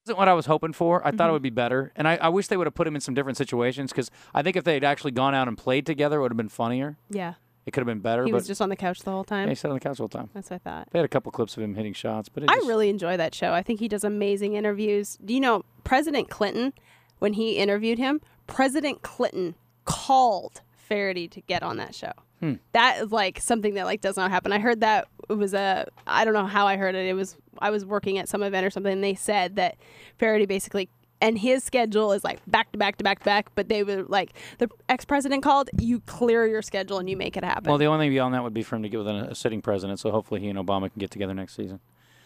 Wasn't what I was hoping for. I thought it would be better. And I wish they would have put him in some different situations because I think if they had actually gone out and played together, it would have been funnier. Yeah. It could have been better. He but was just on the couch the whole time. yeah, he sat on the couch the whole time. That's what I thought. They had a couple clips of him hitting shots. But I really enjoy that show. I think he does amazing interviews. Do you know President Clinton, when he interviewed him, President Clinton called Faraday to get on that show. That is like something that like does not happen. I heard that it was I don't know how I heard it. I was working at some event or something, and they said that Faraday basically, and his schedule is like back to back to back to back, but they were like, the ex-president called, you clear your schedule and you make it happen. Well, the only thing beyond that would be for him to get with a sitting president, so hopefully he and Obama can get together next season.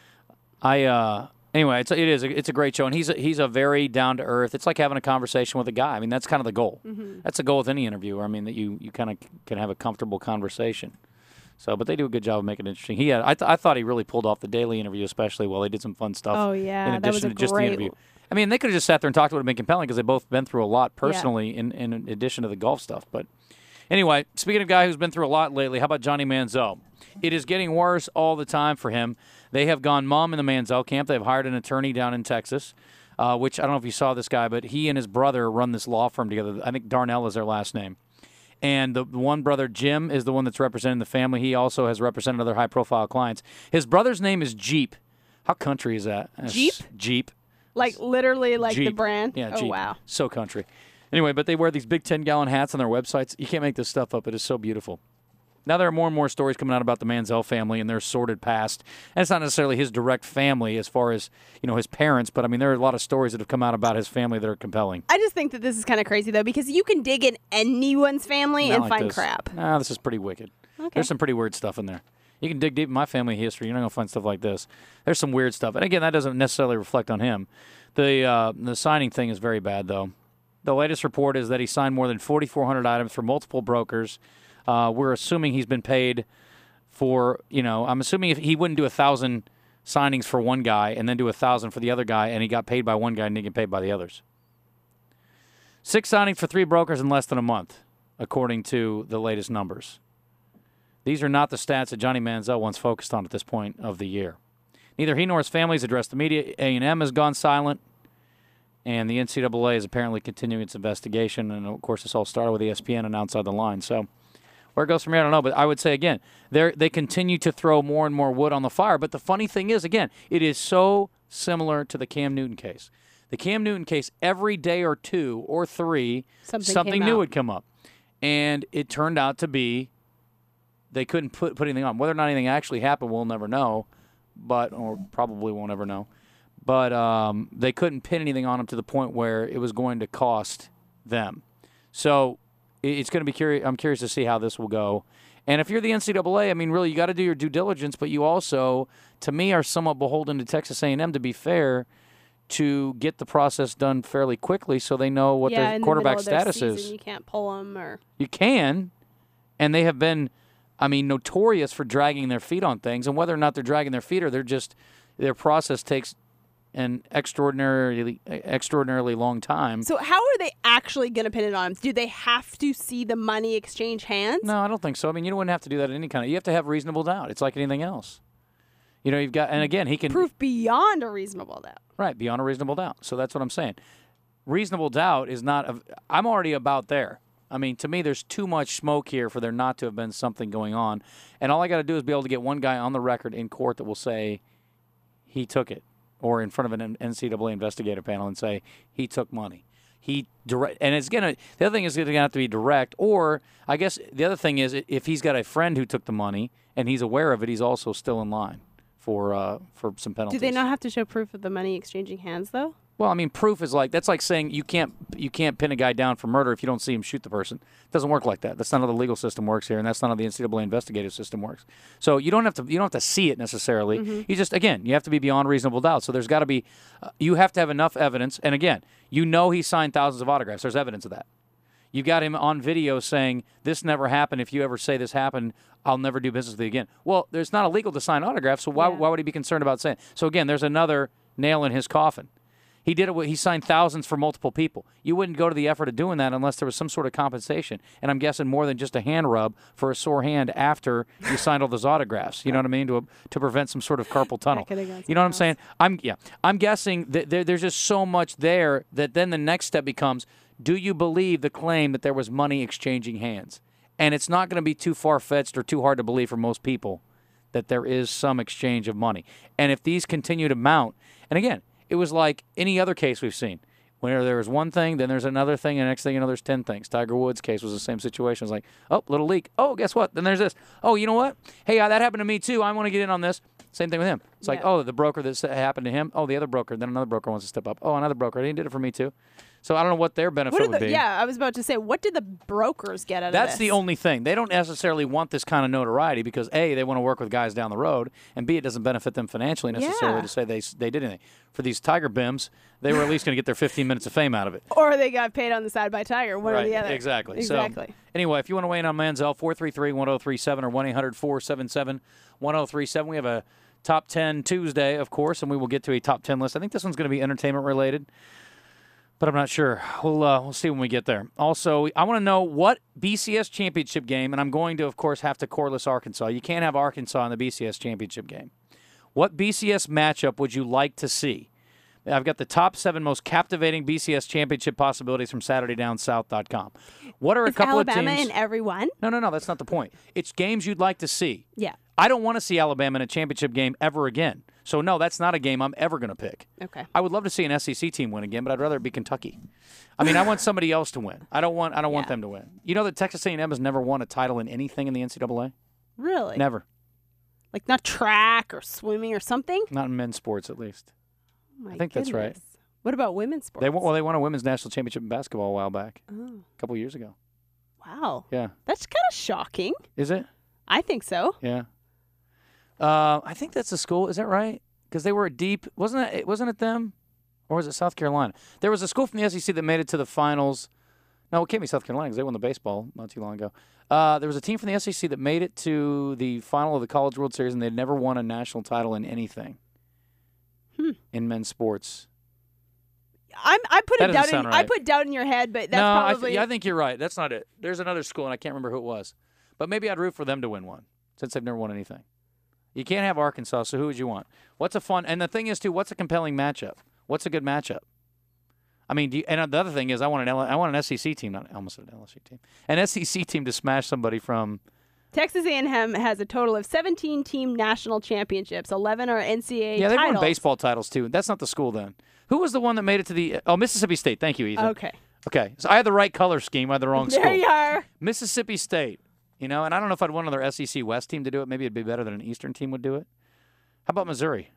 Anyway, it's a great show, and he's a very down to earth. It's like having a conversation with a guy. I mean, that's kind of the goal. That's the goal with any interviewer. I mean, that you kind of can have a comfortable conversation. So, but they do a good job of making it interesting. I thought he really pulled off the daily interview, especially while they did some fun stuff. Oh yeah, in addition to just the interview. I mean, they could have just sat there and talked. It would have been compelling because they've both been through a lot personally, in addition to the golf stuff. But anyway, speaking of a guy who's been through a lot lately, how about Johnny Manziel? It is getting worse all the time for him. They have gone mum in the Manziel camp. They've hired an attorney down in Texas, which I don't know if you saw this guy, but he and his brother run this law firm together. I think Darnell is their last name. And the one brother, Jim, is the one that's representing the family. He also has represented other high-profile clients. His brother's name is Jeep. How country is that? Jeep? Jeep. Like literally like Jeep. the brand? Yeah, oh, Jeep. wow. So country. Anyway, but they wear these big 10-gallon hats on their websites. You can't make this stuff up. It is so beautiful. Now there are more and more stories coming out about the Manziel family and their sordid past. And it's not necessarily his direct family as far as, his parents, but I mean, there are a lot of stories that have come out about his family that are compelling. I just think that this is kind of crazy, though, because you can dig in anyone's family Not and like find this. crap. Nah, this is pretty wicked. Okay. There's some pretty weird stuff in there. You can dig deep in my family history. You're not going to find stuff like this. There's some weird stuff. And again, that doesn't necessarily reflect on him. The signing thing is very bad, though. The latest report is that he signed more than 4,400 items for multiple brokers. We're assuming he's been paid for, I'm assuming if he wouldn't do 1,000 signings for one guy and then do 1,000 for the other guy, and he got paid by one guy and didn't get paid by the others. 6 signings for 3 brokers in less than a month, according to the latest numbers. These are not the stats that Johnny Manziel once focused on at this point of the year. Neither he nor his family has addressed the media. A&M has gone silent, and the NCAA is apparently continuing its investigation. And, of course, this all started with ESPN and Outside the Line. So where it goes from here, I don't know. But I would say, again, they continue to throw more and more wood on the fire. But the funny thing is, again, it is so similar to the Cam Newton case. The Cam Newton case, every day or 2 or 3, something new would come up. And it turned out to be they couldn't put anything on. Whether or not anything actually happened, we'll never know, or probably won't ever know. But they couldn't pin anything on him to the point where it was going to cost them. So it's going to be curious. I'm curious to see how this will go. And if you're the NCAA, I mean, really, you got to do your due diligence, but you also, to me, are somewhat beholden to Texas A&M, to be fair, to get the process done fairly quickly so they know what their quarterback status is. You can't pull them or... You can, and they have been, notorious for dragging their feet on things, and whether or not they're dragging their feet or their process takes an extraordinarily long time. So how are they actually going to pin it on him? Do they have to see the money exchange hands? No, I don't think so. I mean, you wouldn't have to do that in any kind of... You have to have reasonable doubt. It's like anything else. You've got... And again, he can... Proof beyond a reasonable doubt. Right, beyond a reasonable doubt. So that's what I'm saying. Reasonable doubt is not... I'm already about there. I mean, to me, there's too much smoke here for there not to have been something going on. And all I got to do is be able to get one guy on the record in court that will say he took it, or in front of an NCAA investigative panel and say he took money. And it's the other thing is going to have to be direct, or I guess the other thing is if he's got a friend who took the money and he's aware of it, he's also still in line for some penalties. Do they not have to show proof of the money exchanging hands, though? Well, I mean, proof is that's like saying you can't pin a guy down for murder if you don't see him shoot the person. It doesn't work like that. That's not how the legal system works here, and that's not how the NCAA investigative system works. So you don't have to see it necessarily. Mm-hmm. You just you have to be beyond reasonable doubt. So there's got to be you have to have enough evidence. And again, he signed thousands of autographs. There's evidence of that. You've got him on video saying this never happened. If you ever say this happened, I'll never do business with you again. Well, there's not illegal to sign autographs, so why would he be concerned about saying? So again, there's another nail in his coffin. He did it. He signed thousands for multiple people. You wouldn't go to the effort of doing that unless there was some sort of compensation. And I'm guessing more than just a hand rub for a sore hand after you signed all those autographs. You know what I mean? To prevent some sort of carpal tunnel. You know what I'm saying? I'm guessing that there's just so much there that then the next step becomes: do you believe the claim that there was money exchanging hands? And it's not going to be too far-fetched or too hard to believe for most people that there is some exchange of money. And if these continue to mount, and again, it was like any other case we've seen. Whenever there was one thing, then there's another thing, and the next thing you know, there's 10 things. Tiger Woods' case was the same situation. It was like, oh, little leak. Oh, guess what? Then there's this. Oh, you know what? Hey, that happened to me too. I want to get in on this. Same thing with him. It's like, oh, the broker that happened to him. Oh, the other broker. Then another broker wants to step up. Oh, another broker. He did it for me too. So I don't know what their benefit would be. Yeah, I was about to say, what did the brokers get out of this? That's the only thing. They don't necessarily want this kind of notoriety because, A, they want to work with guys down the road, and B, it doesn't benefit them financially necessarily to say they did anything. For these Tiger Bims, they were at least going to get their 15 minutes of fame out of it. Or they got paid on the side by Tiger, one or the other. Exactly. So, anyway, if you want to weigh in on Manziel, 433-1037 or 1-800-477-1037. We have a Top 10 Tuesday, of course, and we will get to a Top 10 list. I think this one's going to be entertainment-related, but I'm not sure. We'll see when we get there. Also, I want to know what BCS championship game, and I'm going to, of course, have to Corliss Arkansas. You can't have Arkansas in the BCS championship game. What BCS matchup would you like to see? I've got the top 7 most captivating BCS championship possibilities from SaturdayDownSouth.com. What are a couple of teams? Alabama in every one? No. That's not the point. It's games you'd like to see. Yeah. I don't want to see Alabama in a championship game ever again. So, no, that's not a game I'm ever going to pick. Okay. I would love to see an SEC team win again, but I'd rather it be Kentucky. I mean, I want somebody else to win. I don't want them to win. You know that Texas A&M has never won a title in anything in the NCAA? Really? Never. Like not track or swimming or something? Not in men's sports, at least. Oh, I think that's right. What about women's sports? They won a women's national championship in basketball a while back. Oh. A couple years ago. Wow. Yeah. That's kind of shocking. Is it? I think so. Yeah. I think that's the school. Is that right? Because they were a deep. Wasn't it them? Or was it South Carolina? There was a school from the SEC that made it to the finals. No, it can't be South Carolina because they won the baseball not too long ago. There was a team from the SEC that made it to the final of the College World Series, and they'd never won a national title in anything in men's sports. I put that doubt in. Right. I put doubt in your head, but that's probably. I think you're right. That's not it. There's another school, and I can't remember who it was. But maybe I'd root for them to win one since they've never won anything. You can't have Arkansas, so who would you want? What's a fun? And the thing is, too, what's a compelling matchup? What's a good matchup? I mean, and the other thing is, I want an SEC team, not almost an LSU team, an SEC team to smash somebody from. Texas A&M has a total of 17 team national championships. 11 are NCAA Yeah, they titles. won baseball titles too. That's not the school then. Who was the one that made it to the? Oh, Mississippi State. Thank you, Ethan. Okay. So I had the right color scheme. I had the wrong school. There you are. Mississippi State. You know, and I don't know if I'd want another SEC West team to do it. Maybe it'd be better than an Eastern team would do it. How about Missouri?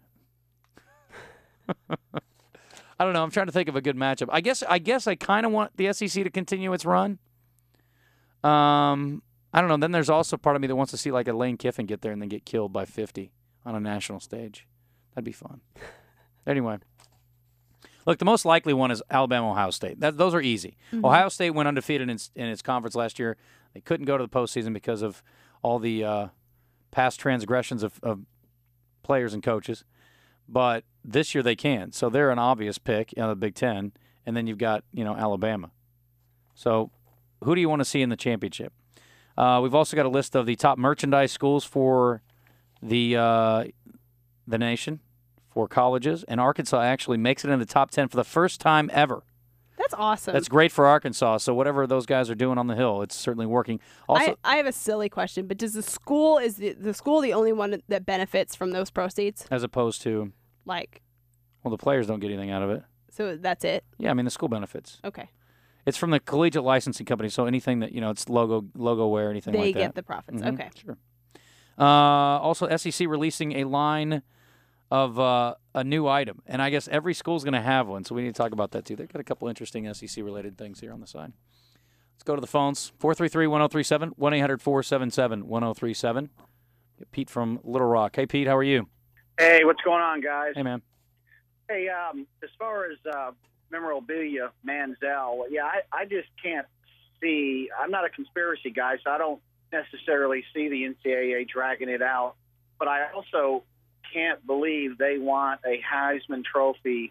I don't know. I'm trying to think of a good matchup. I guess I kind of want the SEC to continue its run. I don't know. Then there's also part of me that wants to see like a Lane Kiffin get there and then get killed by 50 on a national stage. That'd be fun. Anyway. Look, the most likely one is Alabama-Ohio State. Those are easy. Mm-hmm. Ohio State went undefeated in its conference last year. They couldn't go to the postseason because of all the past transgressions of players and coaches. But this year they can. So they're an obvious pick in the Big Ten. And then you've got, Alabama. So who do you want to see in the championship? We've also got a list of the top merchandise schools for the nation, for colleges. And Arkansas actually makes it in the top 10 for the first time ever. That's awesome. That's great for Arkansas. So whatever those guys are doing on the Hill, it's certainly working. Also, I have a silly question, but does the school the school the only one that benefits from those proceeds? As opposed to, well, the players don't get anything out of it. So that's it. Yeah, I mean the school benefits. Okay. It's from the collegiate licensing company, so anything that it's logo wear, anything like that. They get the profits. Mm-hmm. Okay. Sure. Also, SEC releasing a line of a new item. And I guess every school's going to have one, so we need to talk about that too. They've got a couple interesting SEC-related things here on the side. Let's go to the phones. 433-1037, 1-800-477-1037. Pete from Little Rock. Hey, Pete, how are you? Hey, what's going on, guys? Hey, man. Hey, as far as memorabilia, Manziel, I just can't see – I'm not a conspiracy guy, so I don't necessarily see the NCAA dragging it out. But I also – can't believe they want a Heisman Trophy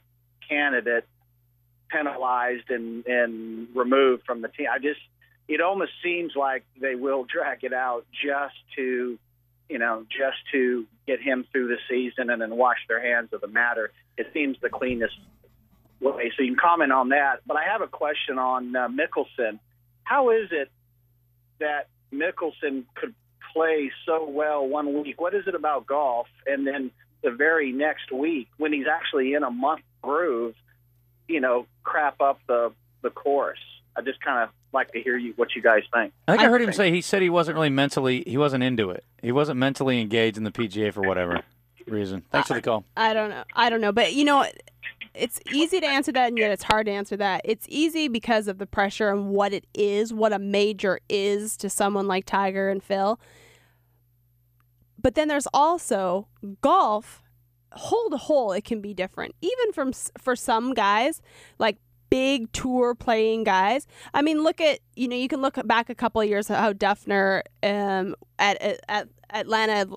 candidate penalized and removed from the team. It almost seems like they will drag it out just to get him through the season and then wash their hands of the matter. It seems the cleanest way. So you can comment on that. But I have a question on Mickelson. How is it that Mickelson could play so well one week? What is it about golf? And then the very next week, when he's actually in a month groove, crap up the course. I just kind of like to hear what you guys think. I think I heard him say he said he wasn't into it. He wasn't mentally engaged in the PGA for whatever reason. Thanks for the call. I don't know. But, it's easy to answer that, and yet it's hard to answer that. It's easy because of the pressure and what it is, what a major is to someone like Tiger and Phil. But then there's also golf. Hole to hole, it can be different. Even for some guys, like big tour playing guys. I mean, look at, you can look back a couple of years at how Duffner at Atlanta,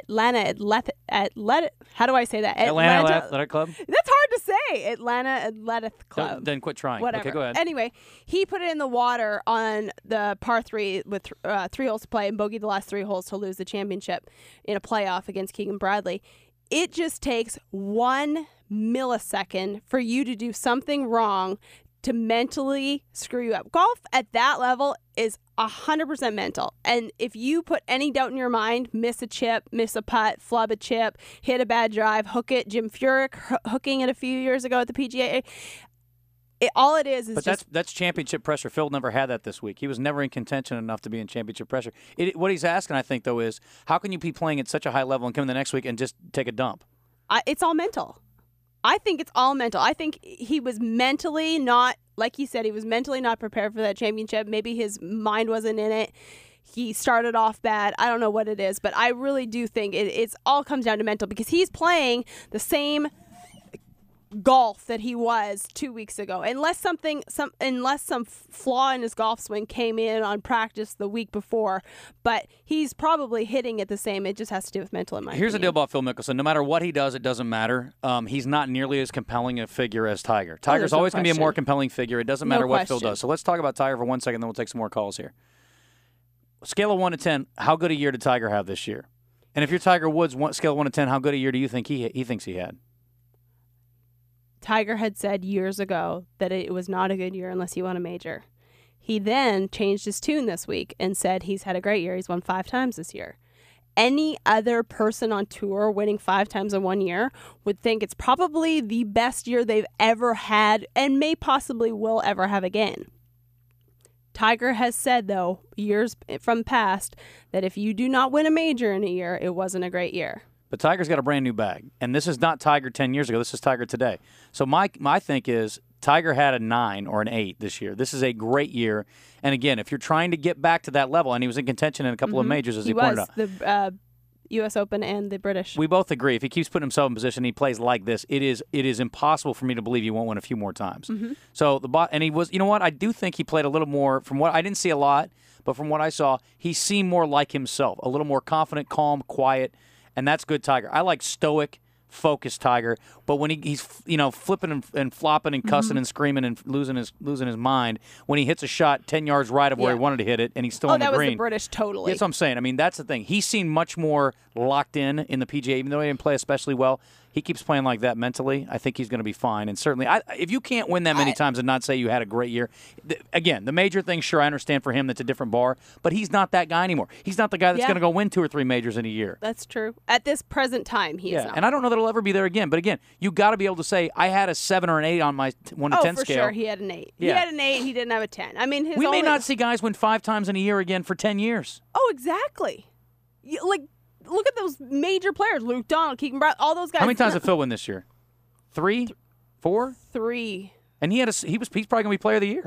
how do I say that? Atlanta Athletic Club? That's hard to say. Atlanta Athletic Club. Then quit trying. Whatever. Okay, go ahead. Anyway, he put it in the water on the par 3 with 3 holes to play and bogeyed the last 3 holes to lose the championship in a playoff against Keegan Bradley. It just takes 1 millisecond for you to do something wrong to mentally screw you up. Golf at that level is 100% mental. And if you put any doubt in your mind, miss a chip, miss a putt, flub a chip, hit a bad drive, hook it, Jim Furyk hooking it a few years ago at the PGA, all it is but just... that's championship pressure. Phil never had that this week. He was never in contention enough to be in championship pressure. What he's asking, I think, though, is how can you be playing at such a high level and come in the next week and just take a dump? It's all mental. I think it's all mental. I think he was mentally not, like he said, he was mentally not prepared for that championship. Maybe his mind wasn't in it. He started off bad. I don't know what it is, but I really do think it's all comes down to mental because he's playing the same golf that he was 2 weeks ago, unless some flaw in his golf swing came in on practice the week before. But he's probably hitting it the same. It just has to do with mental. In my Here's the deal opinion. about Phil Mickelson. No matter what he does, it doesn't matter. He's not nearly as compelling a figure as Tiger. Tiger's no always going to be a question. more compelling figure. It doesn't matter No what Phil question. does. So let's talk about Tiger for 1 second, then we'll take some more calls here. Scale of 1 to 10, how good a year did Tiger have this year? And if you're Tiger Woods, scale of 1 to 10, how good a year do you think he thinks he had? Tiger had said years ago that it was not a good year unless he won a major. He then changed his tune this week and said he's had a great year. He's won 5 times this year. Any other person on tour winning 5 times in 1 year would think it's probably the best year they've ever had and may possibly will ever have again. Tiger has said, though, years from past, that if you do not win a major in a year, it wasn't a great year. But Tiger's got a brand new bag, and this is not Tiger 10 years ago. This is Tiger today. So my think is Tiger had a 9 or an 8 this year. This is a great year. And again, if you're trying to get back to that level, and he was in contention in a couple of majors, as he pointed out. The U.S. Open and the British. We both agree. If he keeps putting himself in position, he plays like this. It is impossible for me to believe he won't win a few more times. So and he was. You know what? I do think he played a little more. From what I didn't see a lot, but from what I saw, he seemed more like himself. A little more confident, calm, quiet. And that's good Tiger. I like stoic, focused Tiger. But when he's flipping and flopping and cussing and screaming and losing his mind, when he hits a shot 10 yards right of where he wanted to hit it and he's still on the green. Oh, that was the British totally. That's what I'm saying. I mean, that's the thing. He seemed much more locked in the PGA, even though he didn't play especially well. He keeps playing like that mentally. I think he's going to be fine. And certainly, if you can't win that many times and not say you had a great year, again, the major thing, sure, I understand for him that's a different bar, but he's not that guy anymore. He's not the guy that's going to go win 2 or 3 majors in a year. That's true. At this present time, he is not. And I don't know that he'll ever be there again. But again, you got to be able to say, I had a 7 or an 8 on my 1 to 10 for scale. sure, he had an 8. Yeah. He had an 8. He didn't have a 10. I mean, we may not see guys win 5 times in a year again for 10 years. Oh, exactly. Look at those major players: Luke Donald, Keegan Bradley, all those guys. How many times did Phil win this year? 3, 4, 3. And he's probably going to be Player of the Year.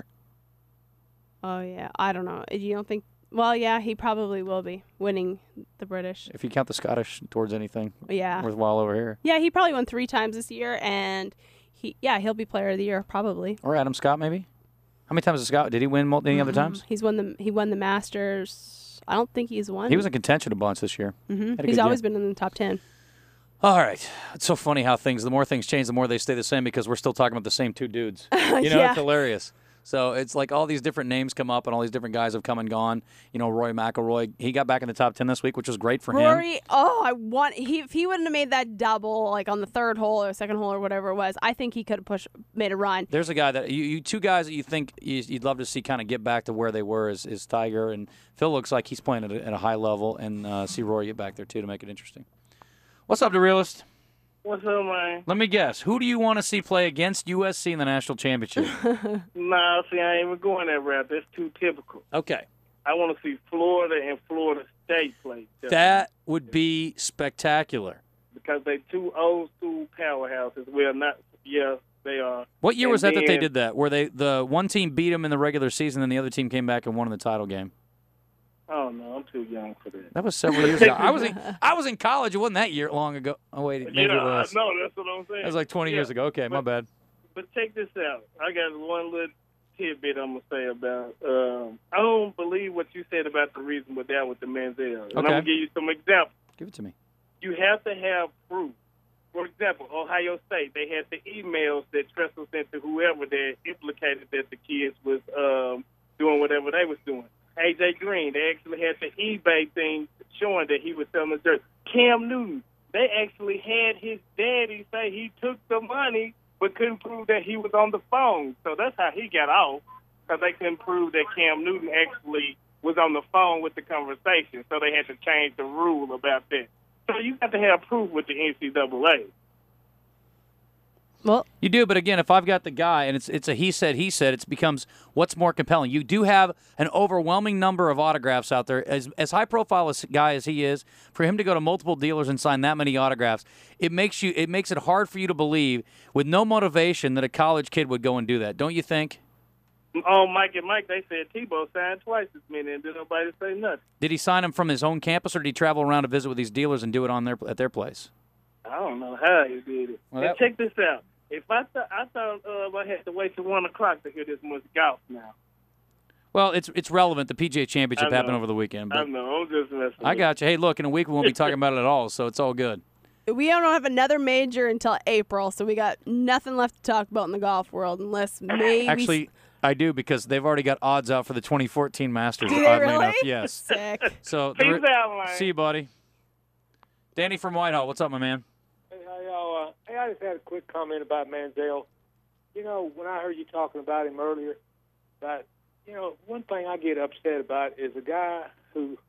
Oh yeah, I don't know. You don't think? Well, yeah, he probably will be winning the British. If you count the Scottish towards anything, yeah, worthwhile over here. Yeah, he probably won 3 times this year, and he'll be Player of the Year probably. Or Adam Scott maybe. How many times did Scott? Did he win any other times? He won the Masters. I don't think he's won. He was in contention a bunch this year. He's always been in the top 10. All right. It's so funny how the more things change, the more they stay the same because we're still talking about the same two dudes. You know, Yeah. It's hilarious. So it's like all these different names come up and all these different guys have come and gone. You know, Rory McIlroy, he got back in the top 10 this week, which was great for him. Rory, if he wouldn't have made that double like on the third hole or second hole or whatever it was, I think he could have made a run. There's a guy that you two guys that you think you'd love to see kind of get back to where they were is Tiger, and Phil looks like he's playing at a high level, and see Rory get back there too to make it interesting. What's up, The Realist? What's up, man? Let me guess. Who do you want to see play against USC in the national championship? Nah, see, I ain't even going that route. That's too typical. Okay. I want to see Florida and Florida State play. That would be spectacular. Because they two old school powerhouses. Well, not, yeah, they are. What year And was that they then- did that? Where the one team beat them in the regular season and the other team came back and won in the title game? Oh, no, I'm too young for that. That was several years ago. I was in college. It wasn't that year long ago. Oh, wait. Maybe it was. No, that's what I'm saying. That was like 20 years ago. Okay, my bad. But check this out. I got one little tidbit I'm going to say about I don't believe what you said about the reason with that with the Manziel. And I'm going to give you some examples. Give it to me. You have to have proof. For example, Ohio State, they had the emails that Tressel sent to whoever that implicated that the kids was doing whatever they was doing. A.J. Green, they actually had the eBay thing showing that he was selling the jersey. Cam Newton, they actually had his daddy say he took the money but couldn't prove that he was on the phone. So that's how he got off, because they couldn't prove that Cam Newton actually was on the phone with the conversation. So they had to change the rule about that. So you have to have proof with the NCAA. Well, You do, but again, if I've got the guy and it's a he said, it becomes what's more compelling. You do have an overwhelming number of autographs out there. As high profile a guy as he is, for him to go to multiple dealers and sign that many autographs, it makes it hard for you to believe with no motivation that a college kid would go and do that. Don't you think? On Mike and Mike, they said Tebow signed twice as many, and did nobody say nothing. Did he sign them from his own campus, or did he travel around to visit with these dealers and do it at their place? I don't know how he did it. Well, and check this out. If I thought I had to wait till 1 o'clock to hear this much golf now. Well, it's relevant. The PGA Championship I know. happened over the weekend. I But know. I'm just messing. I got you. Hey, look, in a week we won't be talking about it at all, so it's all good. we don't have another major until April, so we got nothing left to talk about in the golf world unless maybe. Actually, I do, because they've already got odds out for the 2014 Masters. Do they oddly really? enough, yes. Sick. So Peace out, man. see you, buddy. Danny from Whitehall, what's up, my man? Hey, how y'all? Hey, I just had a quick comment about Manziel. You know, when I heard you talking about him earlier, one thing I get upset about is a guy who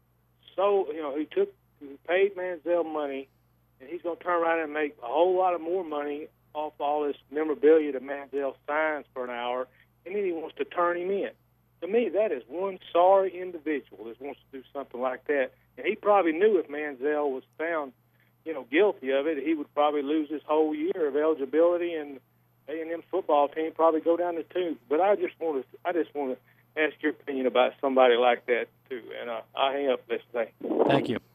he paid Manziel money, and he's going to turn around and make a whole lot of more money off all this memorabilia that Manziel signs for an hour, and then he wants to turn him in. To me, that is one sorry individual that wants to do something like that. And he probably knew if Manziel was found, guilty of it, he would probably lose his whole year of eligibility, and A&M football team probably go down the tubes. But I just want to ask your opinion about somebody like that too. And I'll hang up this thing. Thank you.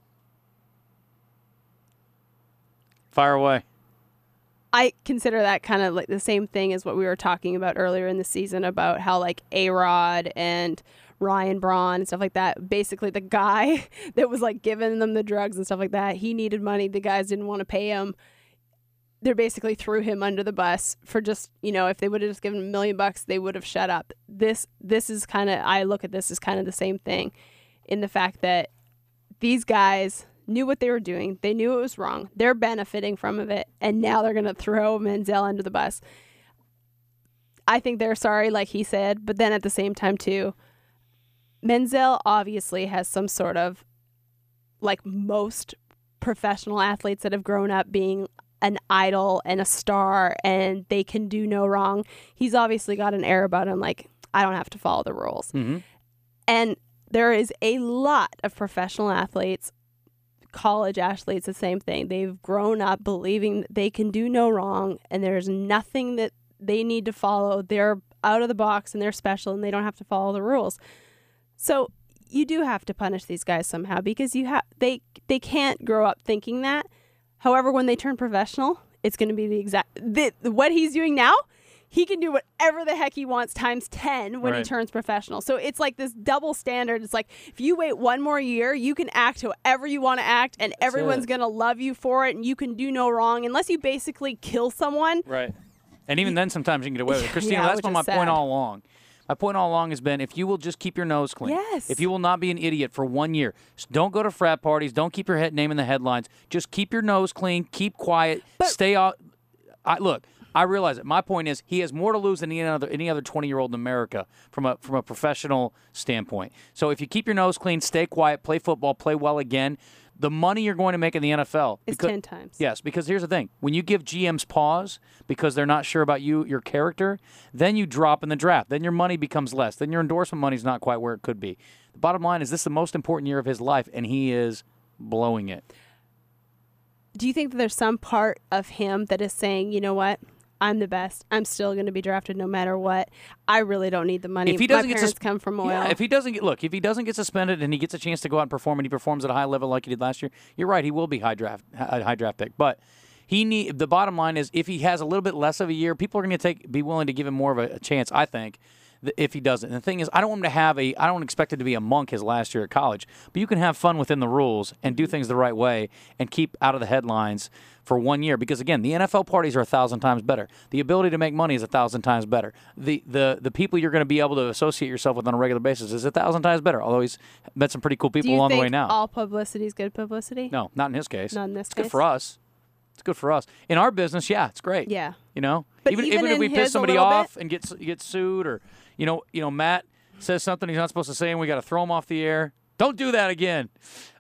Fire away. I consider that kind of like the same thing as what we were talking about earlier in the season about how like A-Rod and Ryan Braun and stuff like that. Basically, the guy that was like giving them the drugs and stuff like that, he needed money. The guys didn't want to pay him. They basically threw him under the bus for just, if they would have just given him $1 million, they would have shut up. This is kind of, I look at this as kind of the same thing in the fact that these guys knew what they were doing. They knew it was wrong. They're benefiting from it, and now they're going to throw Manziel under the bus. I think they're sorry, like he said, but then at the same time, too, Manziel obviously has some sort of, like most professional athletes that have grown up being an idol and a star, and they can do no wrong. He's obviously got an air about him, like, I don't have to follow the rules. Mm-hmm. And there is a lot of professional athletes, college athletes, the same thing. They've grown up believing they can do no wrong, and there's nothing that they need to follow. They're out of the box, and they're special, and they don't have to follow the rules. So you do have to punish these guys somehow, because they can't grow up thinking that. However, when they turn professional, it's going to be the exact what he's doing now. he can do whatever the heck he wants times 10 when he Right. turns professional. So it's like this double standard. It's like if you wait one more year, you can act however you want to act, and everyone's it. going to love you for it, and you can do no wrong unless you basically kill someone. Right. And even then, sometimes you can get away with it. Christina, Yeah, that's which been my is point sad. all along. My point all along has been if you will just keep your nose clean. Yes. If you will not be an idiot for 1 year, don't go to frat parties. Don't keep your name in the headlines. Just keep your nose clean. Keep quiet. Stay off. Look, I realize it. My point is he has more to lose than any other 20-year-old in America from a professional standpoint. So if you keep your nose clean, stay quiet, play football, play well again, the money you're going to make in the NFL It's 10 times. Yes, because here's the thing. When you give GMs pause because they're not sure about your character, then you drop in the draft. Then your money becomes less. Then your endorsement money is not quite where it could be. The bottom line is this is the most important year of his life, and he is blowing it. Do you think that there's some part of him that is saying, you know what? I'm the best. I'm still going to be drafted no matter what. I really don't need the money. If he doesn't My get parents come from oil. Yeah, if he doesn't get suspended and he gets a chance to go out and perform, and he performs at a high level like he did last year, you're right. He will be high draft pick. But the bottom line is if he has a little bit less of a year, people are going to be willing to give him more of a chance. I think. If he doesn't. And the thing is, I don't expect him to be a monk his last year at college, but you can have fun within the rules and do things the right way and keep out of the headlines for 1 year. Because again, the NFL parties are 1,000 times better. The ability to make money is 1,000 times better. The people you're going to be able to associate yourself with on a regular basis is 1,000 times better. Although he's met some pretty cool people Do you along the think way now. all publicity is good publicity? No, not in his case. Not in this it's good case? for us. It's good for us. In our business, yeah, it's great. Yeah. You know, But even even if we in piss his a somebody little off bit? and get sued, or you know, Matt says something he's not supposed to say, and we got to throw him off the air. Don't do that again.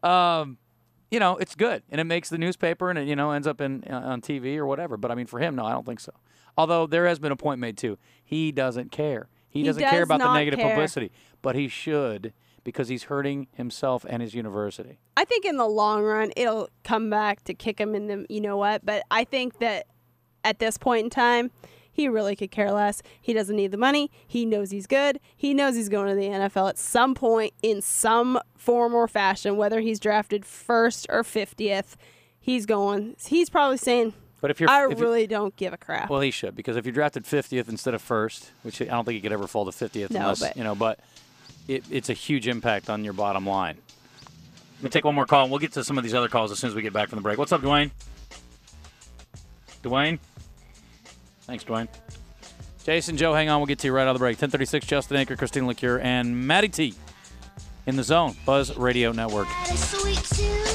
It's good, and it makes the newspaper, and it ends up on TV or whatever. But I mean, for him, no, I don't think so. Although there has been a point made too. He doesn't care. He doesn't care does about the not negative care. publicity, but he should because he's hurting himself and his university. I think in the long run, it'll come back to kick him in the, you know what? But I think that at this point in time, he really could care less. He doesn't need the money. He knows he's good. He knows he's going to the NFL at some point in some form or fashion, whether he's drafted first or 50th. He's going. He's probably saying, But if I if you- really don't give a crap. Well, he should, because if you're drafted 50th instead of first, which I don't think he could ever fall to 50th No, unless, but- but it's a huge impact on your bottom line. Let me take one more call, and we'll get to some of these other calls as soon as we get back from the break. What's up, Dwayne? Dwayne? Thanks, Dwayne. Jason, Joe, hang on. We'll get to you right out of the break. 10:36, Justin Anker, Christina LeCure, and Matty T in the Zone, Buzz Radio Network. Sweet too.